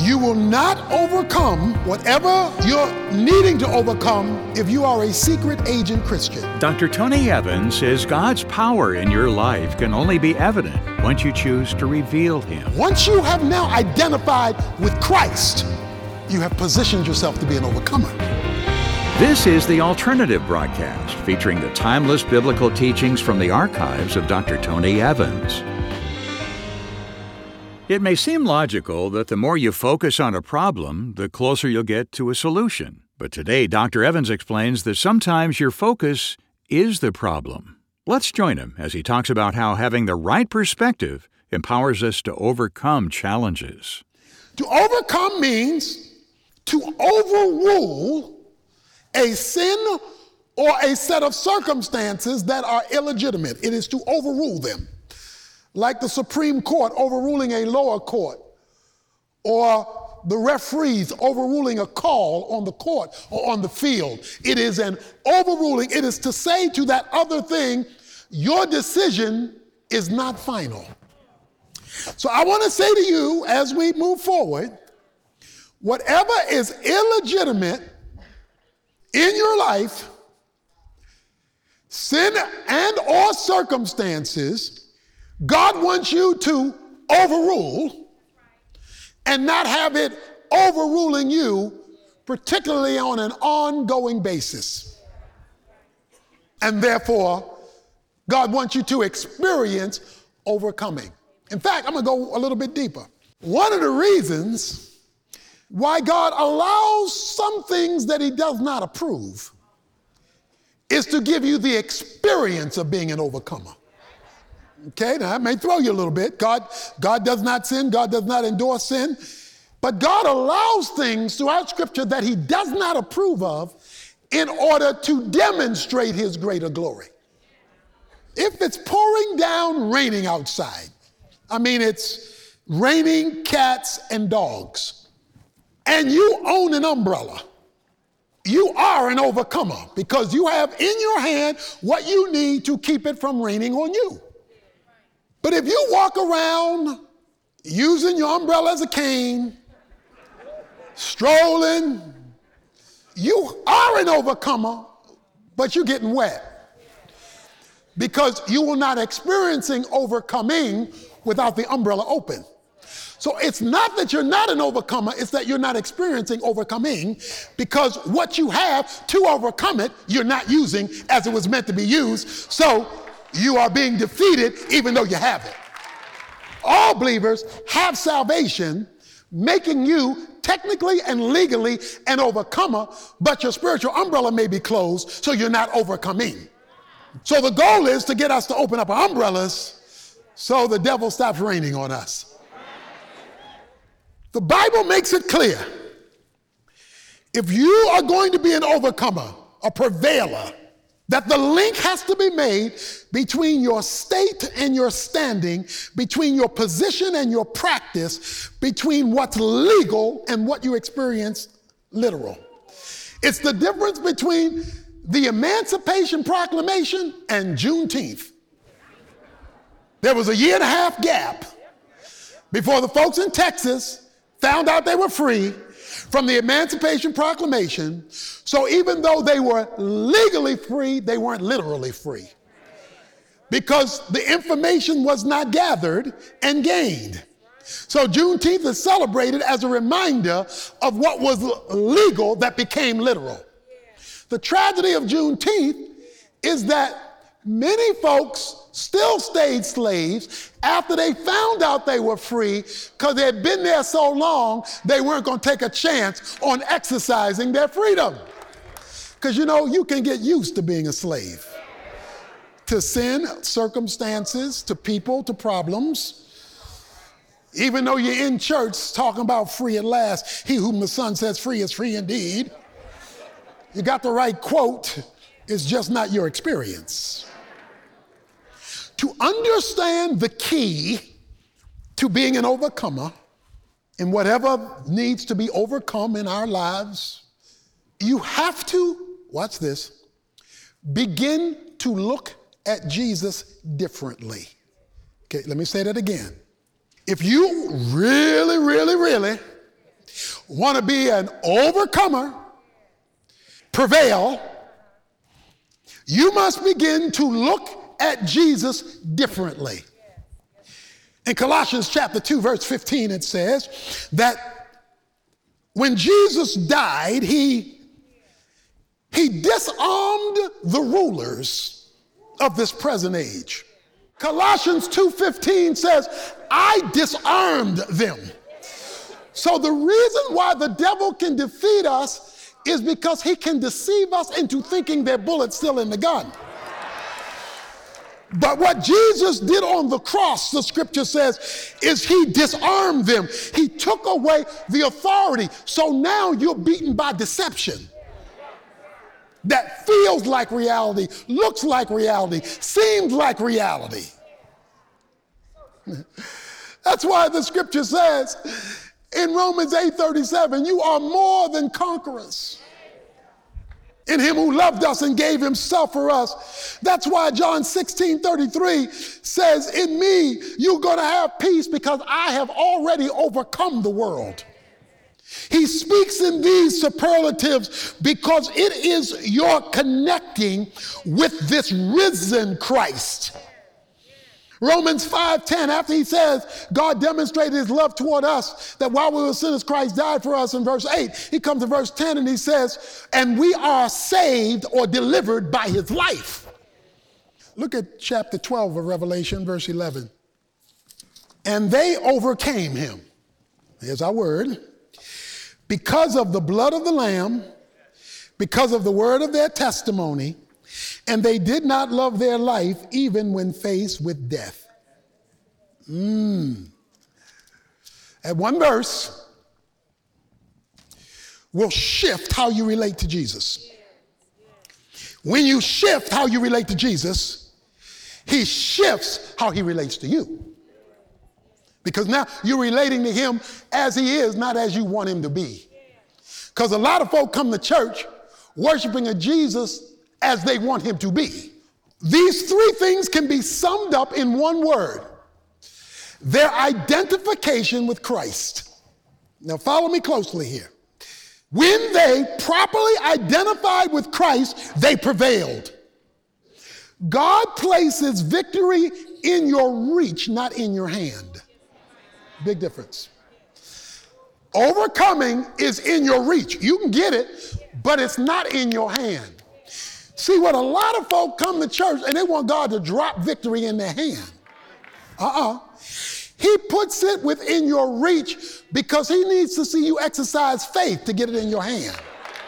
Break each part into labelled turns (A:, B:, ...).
A: You will not overcome whatever you're needing to overcome if you are a secret agent Christian.
B: Dr. Tony Evans says God's power in your life can only be evident once you choose to reveal Him.
A: Once you have now identified with Christ, you have positioned yourself to be an overcomer.
B: This is The Alternative Broadcast, featuring the timeless biblical teachings from the archives of Dr. Tony Evans. It may seem logical that the more you focus on a problem, the closer you'll get to a solution. But today, Dr. Evans explains that sometimes your focus is the problem. Let's join him as he talks about how having the right perspective empowers us to overcome challenges.
A: To overcome means to overrule a sin or a set of circumstances that are illegitimate. It is to overrule them. Like the Supreme Court overruling a lower court, or the referees overruling a call on the court or on the field. It is an overruling. It is to say to that other thing, your decision is not final. So I want to say to you as we move forward, whatever is illegitimate in your life, sin and or circumstances, God wants you to overrule and not have it overruling you, particularly on an ongoing basis. And therefore, God wants you to experience overcoming. In fact, I'm going to go a little bit deeper. One of the reasons why God allows some things that He does not approve is to give you the experience of being an overcomer. Okay, now that may throw you a little bit. God does not sin. God does not endorse sin. But God allows things throughout Scripture that He does not approve of in order to demonstrate His greater glory. If it's pouring down raining outside, it's raining cats and dogs, and you own an umbrella, you are an overcomer because you have in your hand what you need to keep it from raining on you. But if you walk around using your umbrella as a cane, strolling, you are an overcomer, but you're getting wet because you will not experiencing overcoming without the umbrella open. So it's not that you're not an overcomer, it's that you're not experiencing overcoming because what you have to overcome it, you're not using as it was meant to be used. So you are being defeated even though you have it. All believers have salvation, making you technically and legally an overcomer, but your spiritual umbrella may be closed, so you're not overcoming. So the goal is to get us to open up our umbrellas so the devil stops raining on us. The Bible makes it clear. If you are going to be an overcomer, a prevailer, that the link has to be made between your state and your standing, between your position and your practice, between what's legal and what you experience literal. It's the difference between the Emancipation Proclamation and Juneteenth. There was a 1.5 year gap before the folks in Texas found out they were free from the Emancipation Proclamation. So even though they were legally free, they weren't literally free because the information was not gathered and gained. So Juneteenth is celebrated as a reminder of what was legal that became literal. The tragedy of Juneteenth is that many folks still stayed slaves after they found out they were free because they had been there so long they weren't going to take a chance on exercising their freedom. Because you can get used to being a slave. To sin, circumstances, to people, to problems. Even though you're in church talking about free at last, he whom the Son sets free is free indeed. You got the right quote, it's just not your experience. To understand the key to being an overcomer in whatever needs to be overcome in our lives, you have to, watch this, begin to look at Jesus differently. Okay, let me say that again. If you really want to be an overcomer, prevail, you must begin to look at Jesus differently. In Colossians chapter 2, verse 15, it says that when Jesus died, he disarmed the rulers of this present age. Colossians 2:15 says, I disarmed them. So the reason why the devil can defeat us is because he can deceive us into thinking their bullet's still in the gun. But what Jesus did on the cross, the scripture says, is he disarmed them. He took away the authority. So now you're beaten by deception that feels like reality, looks like reality, seems like reality. That's why the scripture says in Romans 8:37, you are more than conquerors in him who loved us and gave himself for us. That's why John 16:33 says, in me, you're going to have peace because I have already overcome the world. He speaks in these superlatives because it is your connecting with this risen Christ. Romans 5:10, after he says God demonstrated his love toward us, that while we were sinners, Christ died for us, in verse 8, he comes to verse 10 and he says, and we are saved or delivered by his life. Look at chapter 12 of Revelation, verse 11. And they overcame him. Here's our word. Because of the blood of the Lamb, because of the word of their testimony, and they did not love their life even when faced with death. That one verse will shift how you relate to Jesus. When you shift how you relate to Jesus, he shifts how he relates to you. Because now you're relating to him as he is, not as you want him to be. Because a lot of folk come to church worshiping a Jesus as they want him to be. These three things can be summed up in one word: their identification with Christ. Now follow me closely here. When they properly identified with Christ, they prevailed. God places victory in your reach, not in your hand. Big difference. Overcoming is in your reach. You can get it, but it's not in your hand. See, what a lot of folk come to church and they want God to drop victory in their hand. He puts it within your reach because he needs to see you exercise faith to get it in your hand.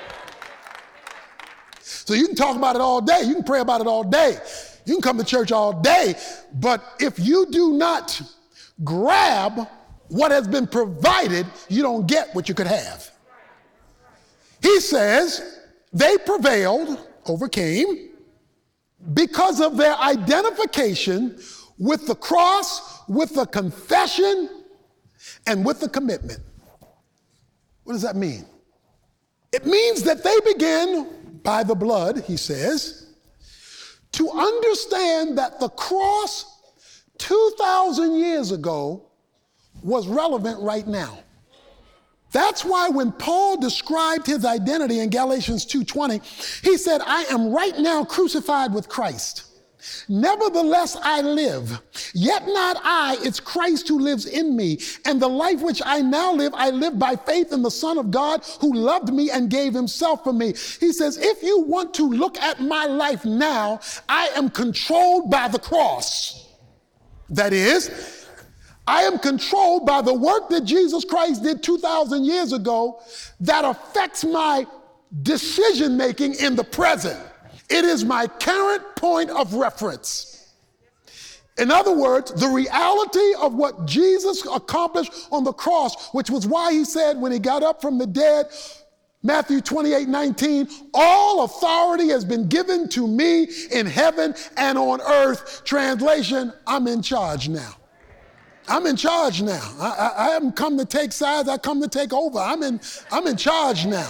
A: So you can talk about it all day. You can pray about it all day. You can come to church all day. But if you do not grab what has been provided, you don't get what you could have. He says they prevailed, overcame, because of their identification with the cross, with the confession, and with the commitment. What does that mean? It means that they began by the blood, he says, to understand that the cross 2,000 years ago was relevant right now. That's why when Paul described his identity in Galatians 2:20, he said, I am right now crucified with Christ. Nevertheless, I live, yet not I, it's Christ who lives in me. And the life which I now live, I live by faith in the Son of God who loved me and gave himself for me. He says, if you want to look at my life now, I am controlled by the cross. That is, I am controlled by the work that Jesus Christ did 2,000 years ago that affects my decision making in the present. It is my current point of reference. In other words, the reality of what Jesus accomplished on the cross, which was why he said when he got up from the dead, Matthew 28:19, all authority has been given to me in heaven and on earth. Translation, I'm in charge now. I'm in charge now. I haven't come to take sides, I come to take over. I'm in charge now.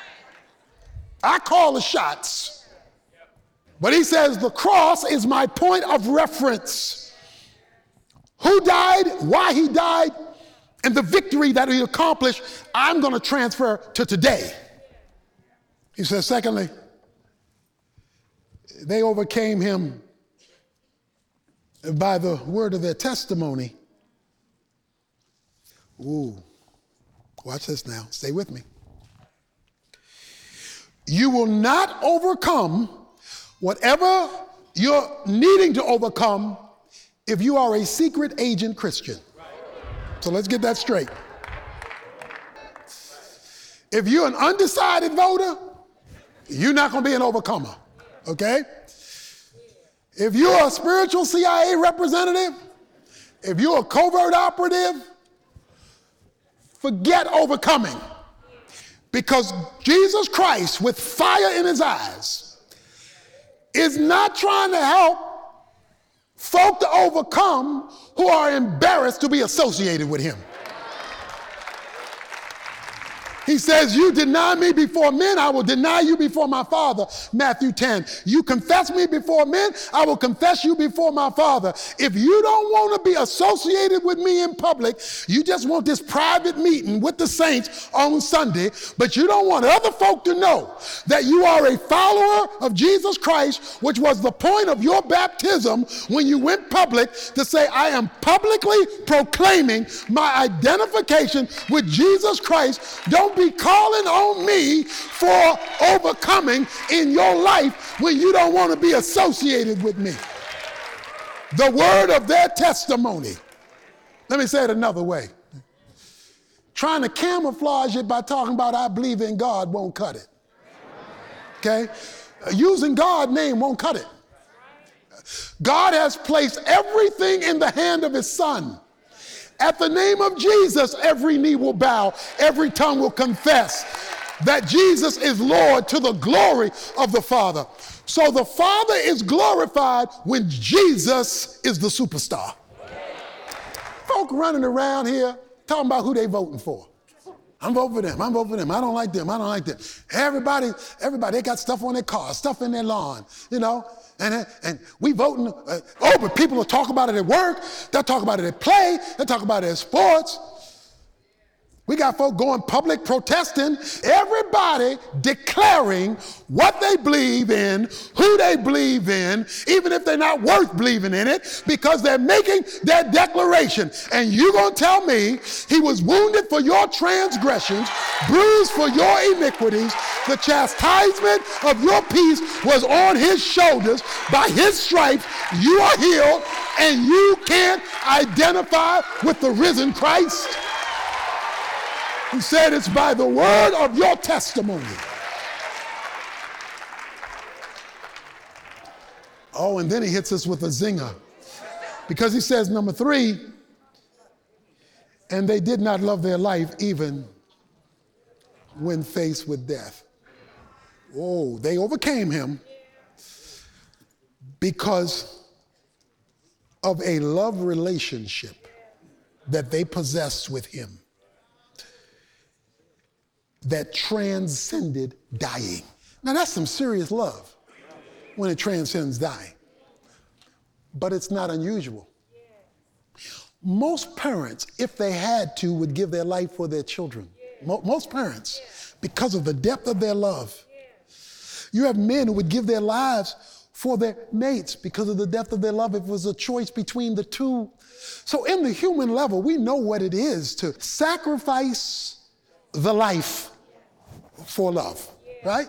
A: I call the shots. But he says the cross is my point of reference. Who died, why he died, And the victory that he accomplished, I'm going to transfer to today. He says, secondly, they overcame him by the word of their testimony. Ooh, watch this now. Stay with me. You will not overcome whatever you're needing to overcome if you are a secret agent Christian. So let's get that straight. If you're an undecided voter, you're not going to be an overcomer, okay? If you're a spiritual CIA representative, if you're a covert operative, forget overcoming. Because Jesus Christ, with fire in his eyes, is not trying to help folk to overcome who are embarrassed to be associated with him. He says, you deny me before men, I will deny you before my Father, Matthew 10. You confess me before men, I will confess you before my Father. If you don't want to be associated with me in public, you just want this private meeting with the saints on Sunday, but you don't want other folk to know that you are a follower of Jesus Christ, which was the point of your baptism when you went public to say, I am publicly proclaiming my identification with Jesus Christ. Don't be calling on me for overcoming in your life when you don't want to be associated with me. The word of their testimony. Let me say it another way. Trying to camouflage it by talking about I believe in God won't cut it. Okay? Using God's name won't cut it. God has placed everything in the hand of his Son. At the name of Jesus, every knee will bow, every tongue will confess that Jesus is Lord to the glory of the Father. So the Father is glorified when Jesus is the superstar. Folk running around here talking about who they voting for. I'm voting for them. I'm voting for them. I don't like them. I don't like them. Everybody, they got stuff on their car, stuff in their lawn, you know. And we voting. But people will talk about it at work. They'll talk about it at play. They'll talk about it at sports. We got folk going public protesting, everybody declaring what they believe in, who they believe in, even if they're not worth believing in it, because they're making their declaration. And you're going to tell me he was wounded for your transgressions, bruised for your iniquities, the chastisement of your peace was on his shoulders. By his stripes you are healed, and you can't identify with the risen Christ? He said it's by the word of your testimony. Oh, and then he hits us with a zinger. Because he says, number 3, and they did not love their life even when faced with death. Oh, they overcame him because of a love relationship that they possessed with him that transcended dying. Now that's some serious love when it transcends dying. But it's not unusual. Most parents, if they had to, would give their life for their children. Most parents, because of the depth of their love. You have men who would give their lives for their mates because of the depth of their love if it was a choice between the two. So in the human level, we know what it is to sacrifice the life for love, right?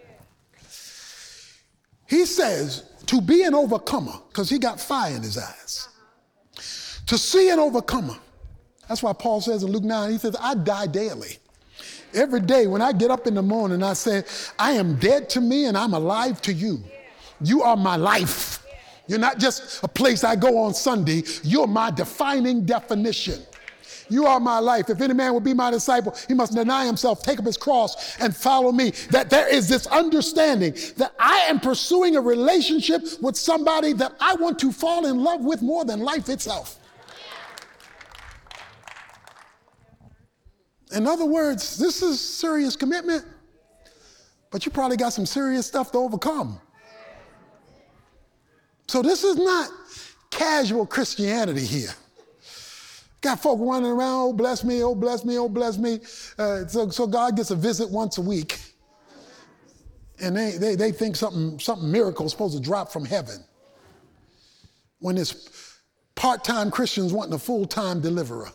A: He says to be an overcomer, because he got fire in his eyes. To see an overcomer. That's why Paul says in Luke 9, he says, I die daily. Every day when I get up in the morning, I say, I am dead to me and I'm alive to you. You are my life. You're not just a place I go on Sunday. You're my defining definition. You are my life. If any man will be my disciple, he must deny himself, take up his cross, and follow me. That there is this understanding that I am pursuing a relationship with somebody that I want to fall in love with more than life itself. In other words, this is serious commitment, but you probably got some serious stuff to overcome. So this is not casual Christianity here. Got folk running around, oh, bless me, oh, bless me, oh, bless me. So God gets a visit once a week. And they think something miracle is supposed to drop from heaven. When it's part-time Christians wanting a full-time deliverer.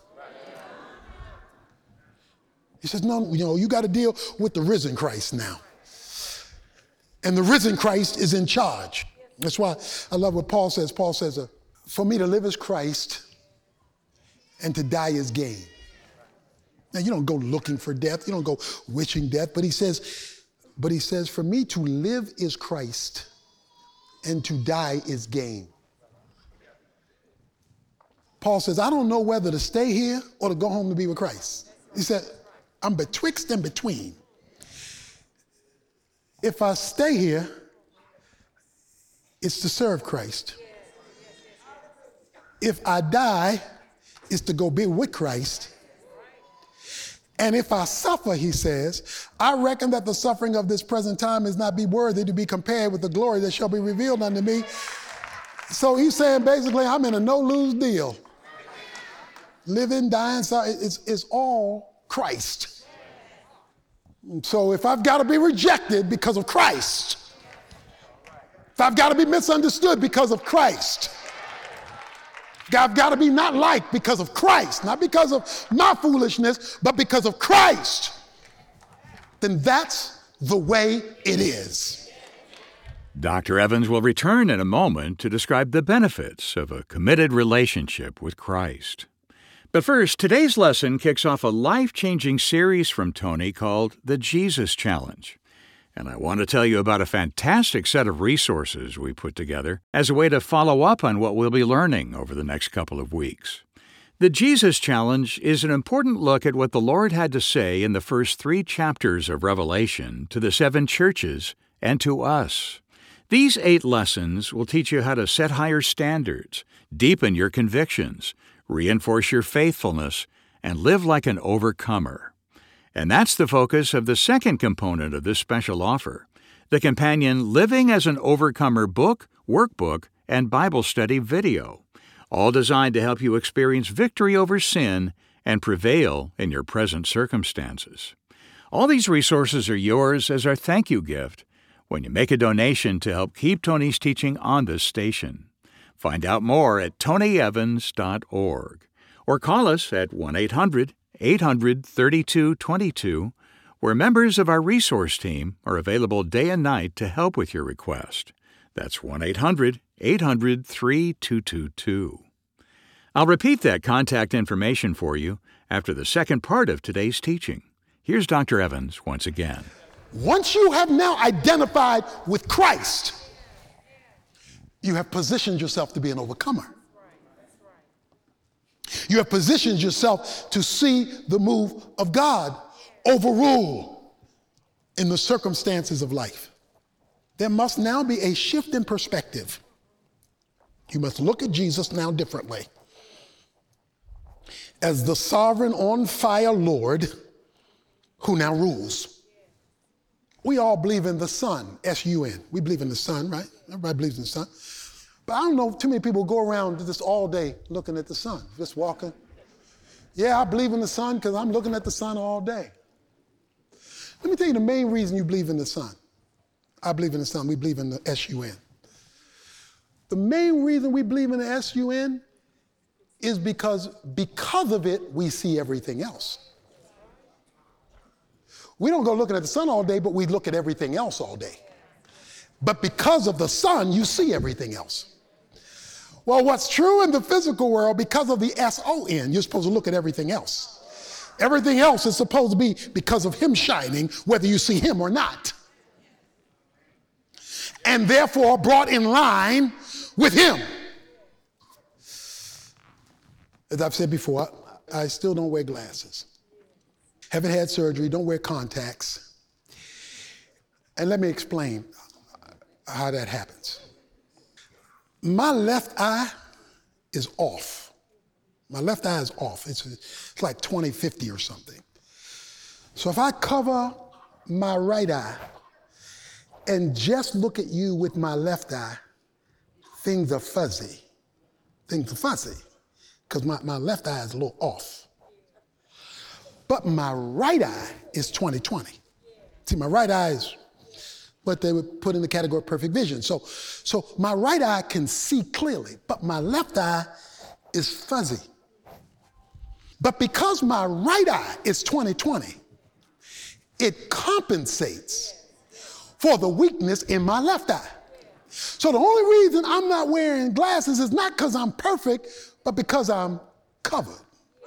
A: He says, no, you got to deal with the risen Christ now. And the risen Christ is in charge. That's why I love what Paul says. Paul says, for me to live is Christ and to die is gain. Now, you don't go looking for death. You don't go wishing death. But he says, for me to live is Christ and to die is gain. Paul says, I don't know whether to stay here or to go home to be with Christ. He said, I'm betwixt and between. If I stay here, it's to serve Christ. If I die, it's to go be with Christ. And if I suffer, he says, I reckon that the suffering of this present time is not be worthy to be compared with the glory that shall be revealed unto me. So he's saying basically, I'm in a no-lose deal. Living, dying, it's all Christ. So if I've got to be rejected because of Christ, if I've got to be misunderstood because of Christ, I've got to be not liked because of Christ, not because of my foolishness, but because of Christ, then that's the way it is.
B: Dr. Evans will return in a moment to describe the benefits of a committed relationship with Christ. But first, today's lesson kicks off a life-changing series from Tony called The Jesus Challenge. And I want to tell you about a fantastic set of resources we put together as a way to follow up on what we'll be learning over the next couple of weeks. The Jesus Challenge is an important look at what the Lord had to say in the first 3 chapters of Revelation to the 7 churches and to us. These 8 lessons will teach you how to set higher standards, deepen your convictions, reinforce your faithfulness, and live like an overcomer. And that's the focus of the second component of this special offer, the companion Living as an Overcomer book, workbook, and Bible study video, all designed to help you experience victory over sin and prevail in your present circumstances. All these resources are yours as our thank you gift when you make a donation to help keep Tony's teaching on this station. Find out more at tonyevans.org or call us at 1-800-800-3222, where members of our resource team are available day and night to help with your request. That's 1-800-800-3222. I'll repeat that contact information for you after the second part of today's teaching. Here's Dr. Evans once again.
A: Once you have now identified with Christ, you have positioned yourself to be an overcomer. You have positioned yourself to see the move of God overrule in the circumstances of life. There must now be a shift in perspective. You must look at Jesus now differently as the sovereign, on fire Lord who now rules. We all believe in the Son, S-U-N. We believe in the Son, right? Everybody believes in the Son. But I don't know, too many people go around just all day looking at the sun, just walking. Yeah, I believe in the sun because I'm looking at the sun all day. Let me tell you the main reason you believe in the sun. I believe in the sun. We believe in the S-U-N. The main reason we believe in the S-U-N is because of it, we see everything else. We don't go looking at the sun all day, but we look at everything else all day. But because of the sun, you see everything else. Well, what's true in the physical world, because of the S-O-N, you're supposed to look at everything else. Everything else is supposed to be because of him shining, whether you see him or not. And therefore brought in line with him. As I've said before, I still don't wear glasses. Haven't had surgery, don't wear contacts. And let me explain how that happens. My left eye is off. My left eye is off. It's like 20/50 or something. So if I cover my right eye and just look at you with my left eye, things are fuzzy. Things are fuzzy. because my left eye is a little off. But my right eye is 20/20. See, my right eye is what they would put in the category of perfect vision. So my right eye can see clearly, but my left eye is fuzzy. But because my right eye is 20/20, it compensates for the weakness in my left eye. So the only reason I'm not wearing glasses is not because I'm perfect, but because I'm covered.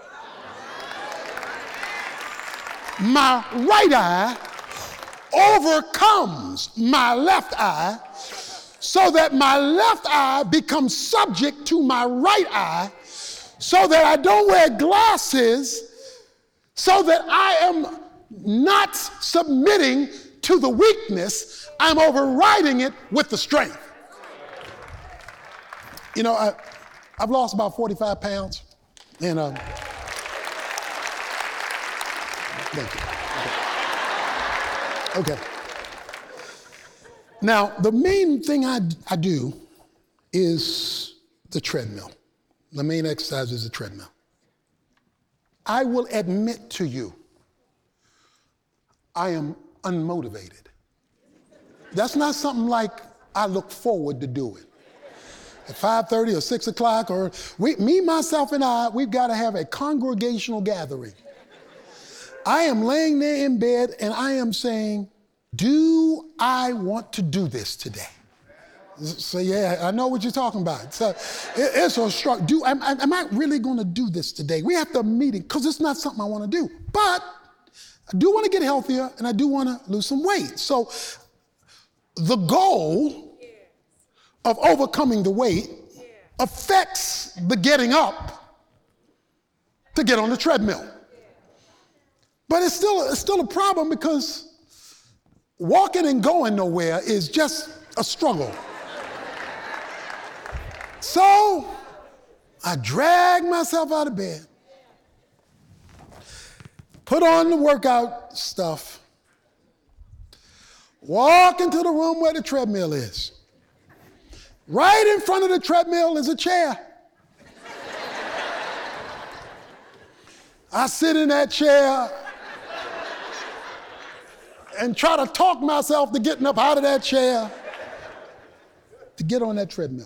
A: My right eye overcomes my left eye so that my left eye becomes subject to my right eye, so that I don't wear glasses, so that I am not submitting to the weakness, I'm overriding it with the strength. You know, I've lost about 45 pounds, and thank you. Okay. Now, the main thing I do is the treadmill. The main exercise is the treadmill. I will admit to you, I am unmotivated. That's not something like I look forward to do it. At 5:30 or 6 o'clock, or me, myself, and I, we've got to have a congregational gathering. I am laying there in bed and I am saying, do I want to do this today? So yeah, I know what you're talking about. So it's a struggle. Am I really going to do this today? We have to meet it because it's not something I want to do. But I do want to get healthier and I do want to lose some weight. So the goal of overcoming the weight affects the getting up to get on the treadmill. But it's still a problem because walking and going nowhere is just a struggle. So I drag myself out of bed, put on the workout stuff, walk into the room where the treadmill is. Right in front of the treadmill is a chair. I sit in that chair and try to talk myself to getting up out of that chair to get on that treadmill.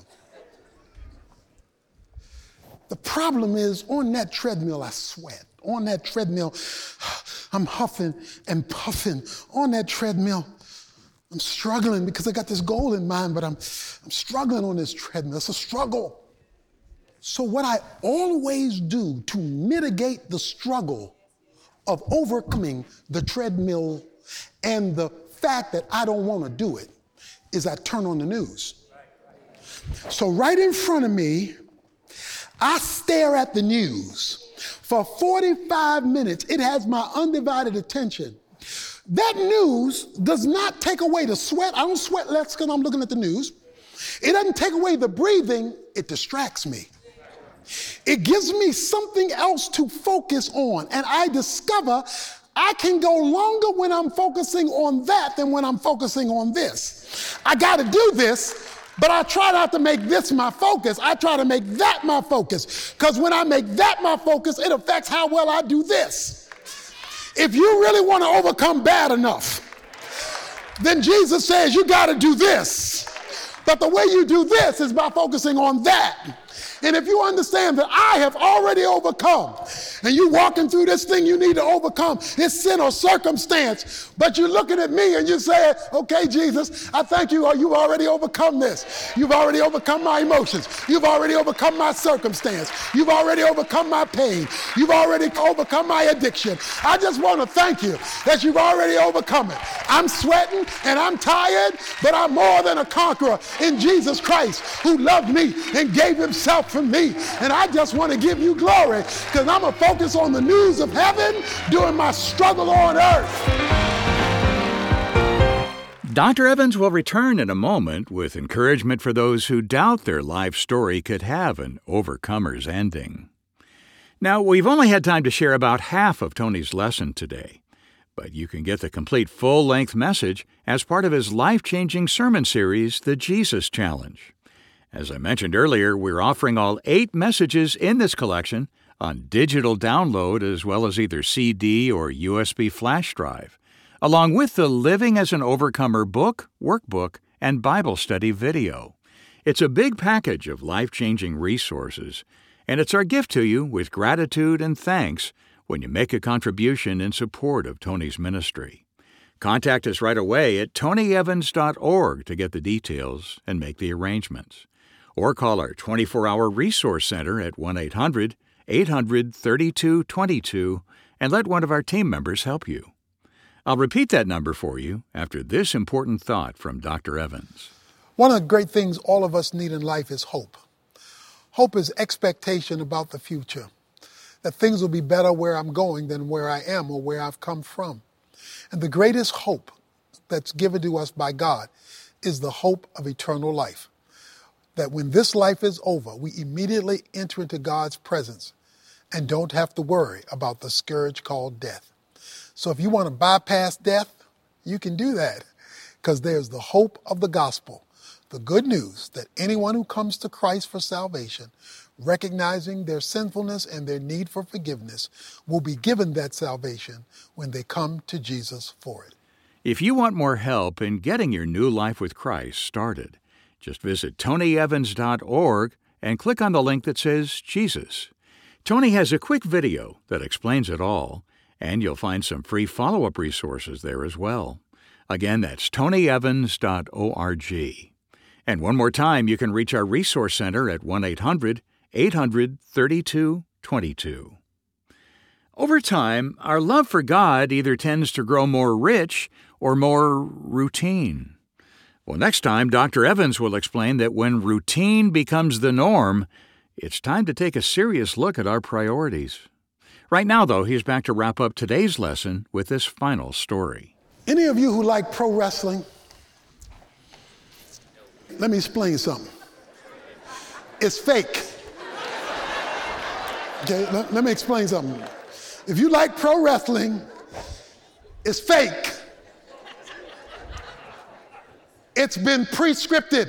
A: The problem is, on that treadmill, I sweat. On that treadmill, I'm huffing and puffing. On that treadmill, I'm struggling because I got this goal in mind, but I'm struggling on this treadmill. It's a struggle. So what I always do to mitigate the struggle of overcoming the treadmill and the fact that I don't want to do it is I turn on the news. So right in front of me, I stare at the news for 45 minutes. It has my undivided attention. That news does not take away the sweat. I don't sweat less because I'm looking at the news. It doesn't take away the breathing. It distracts me. It gives me something else to focus on. And I discover I can go longer when I'm focusing on that than when I'm focusing on this. I got to do this, but I try not to make this my focus. I try to make that my focus. Because when I make that my focus, it affects how well I do this. If you really want to overcome bad enough, then Jesus says you got to do this. But the way you do this is by focusing on that. And if you understand that I have already overcome, and you walking through this thing you need to overcome, it's sin or circumstance, but you're looking at me and you say, okay, Jesus, I thank you, you've already overcome this. You've already overcome my emotions. You've already overcome my circumstance. You've already overcome my pain. You've already overcome my addiction. I just want to thank you that you've already overcome it. I'm sweating and I'm tired, but I'm more than a conqueror in Jesus Christ, who loved me and gave himself for me. And I just want to give you glory because I'm going to focus on the news of heaven during my struggle on earth.
B: Dr. Evans will return in a moment with encouragement for those who doubt their life story could have an overcomer's ending. Now, we've only had time to share about half of Tony's lesson today, but you can get the complete full-length message as part of his life-changing sermon series, The Jesus Challenge. As I mentioned earlier, we're offering all 8 messages in this collection on digital download as well as either CD or USB flash drive, along with the Living as an Overcomer book, workbook, and Bible study video. It's a big package of life-changing resources, and it's our gift to you with gratitude and thanks when you make a contribution in support of Tony's ministry. Contact us right away at tonyevans.org to get the details and make the arrangements. Or call our 24-hour resource center at 1-800-800-3222 and let one of our team members help you. I'll repeat that number for you after this important thought from Dr. Evans.
A: One of the great things all of us need in life is hope. Hope is expectation about the future, that things will be better where I'm going than where I am or where I've come from. And the greatest hope that's given to us by God is the hope of eternal life. That when this life is over, we immediately enter into God's presence and don't have to worry about the scourge called death. So if you want to bypass death, you can do that because there's the hope of the gospel, the good news that anyone who comes to Christ for salvation, recognizing their sinfulness and their need for forgiveness, will be given that salvation when they come to Jesus for it.
B: If you want more help in getting your new life with Christ started, just visit tonyevans.org and click on the link that says Jesus. Tony has a quick video that explains it all, and you'll find some free follow-up resources there as well. Again, that's tonyevans.org. And one more time, you can reach our resource center at 1-800-800-3222. Over time, our love for God either tends to grow more rich or more routine. Well, next time, Dr. Evans will explain that when routine becomes the norm, it's time to take a serious look at our priorities. Right now, though, he's back to wrap up today's lesson with this final story.
A: Any of you who like pro wrestling? Let me explain something. It's fake. Okay, let me explain something. If you like pro wrestling, it's fake. It's been pre-scripted.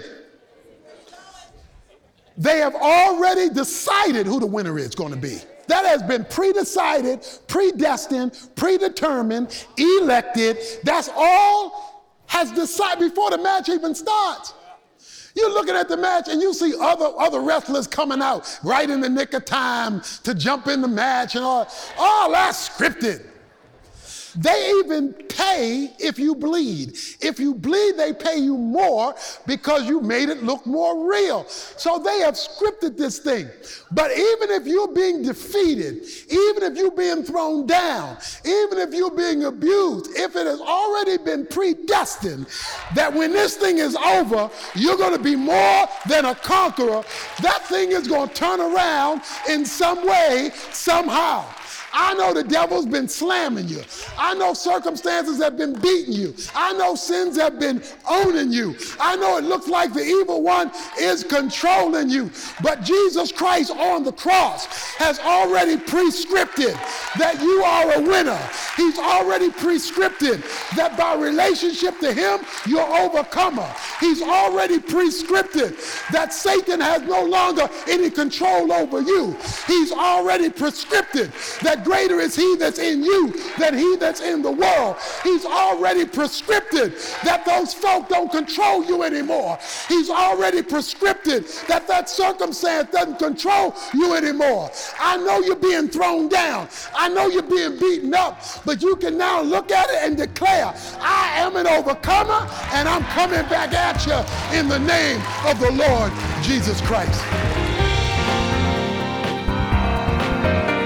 A: They have already decided who the winner is going to be. That has been pre-decided, predestined, predetermined, elected. That's all has decided before the match even starts. You're looking at the match and you see other wrestlers coming out right in the nick of time to jump in the match and all. All that's scripted. They even pay if you bleed. If you bleed, they pay you more because you made it look more real. So they have scripted this thing. But even if you're being defeated, even if you're being thrown down, even if you're being abused, if it has already been predestined that when this thing is over, you're going to be more than a conqueror, that thing is going to turn around in some way, somehow. I know the devil's been slamming you. I know circumstances have been beating you. I know sins have been owning you. I know it looks like the evil one is controlling you. But Jesus Christ on the cross has already prescripted that you are a winner. He's already prescripted that by relationship to him, you're overcomer. He's already prescripted that Satan has no longer any control over you. He's already prescripted that greater is he that's in you than he that's in the world. He's already prescripted that those folk don't control you anymore. He's already prescripted that that circumstance doesn't control you anymore. I know you're being thrown down. I know you're being beaten up, but you can now look at it and declare, I am an overcomer and I'm coming back at you in the name of the Lord Jesus Christ.